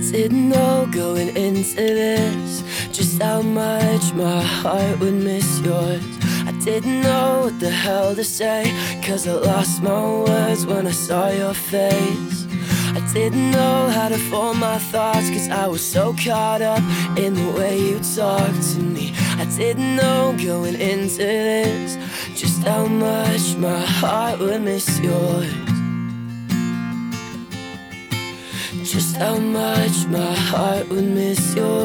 didn't know going into this just how much my heart would miss yours. I didn't know what the hell to say, 'cause I lost my words when I saw your face. I didn't know how to form my thoughts, 'cause I was so caught up in the way you talked to me. I didn't know going into this just how much my heart would miss yours. Just how much my heart would miss yours.